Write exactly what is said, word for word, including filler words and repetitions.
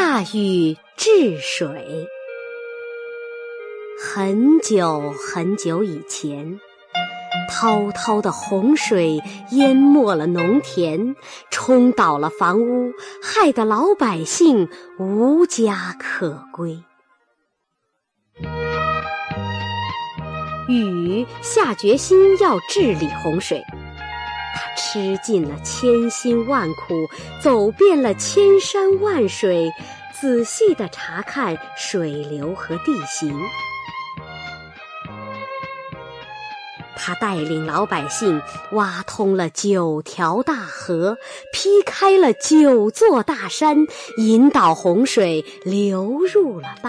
大禹治水。很久很久以前，滔滔的洪水淹没了农田，冲倒了房屋，害得老百姓无家可归。禹下决心要治理洪水，他吃尽了千辛万苦，走遍了千山万水，仔细地查看水流和地形。他带领老百姓挖通了九条大河，劈开了九座大山，引导洪水流入了大